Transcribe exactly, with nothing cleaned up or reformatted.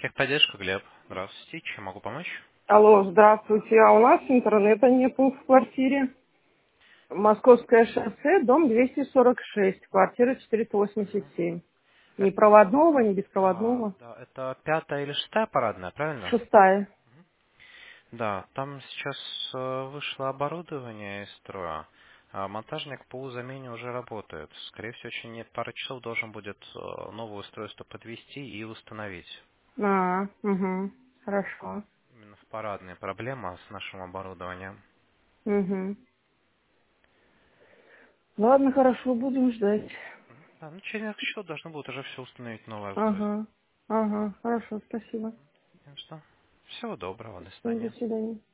Техподдержка, Глеб. Здравствуйте. Чем могу помочь? Алло, здравствуйте. А у нас интернета нету в квартире. Московское шоссе, дом двести сорок шесть, квартира четыреста восемьдесят семь. Ни Это, проводного, ни да, беспроводного. да, это пятая или шестая парадная, правильно? Шестая. Да, там сейчас э, вышло оборудование из строя. А монтажник по замене уже работает. Скорее всего, очень нет пары часов должен будет э, новое устройство подвести и установить. А, угу. Хорошо. Именно в парадной проблема с нашим оборудованием. Угу. Ладно, хорошо, будем ждать. Да, ну, через несколько часов должно будет уже все установить новое устройство. Ага. Ага, хорошо, спасибо. Ну что, всего доброго, до До свидания. свидания.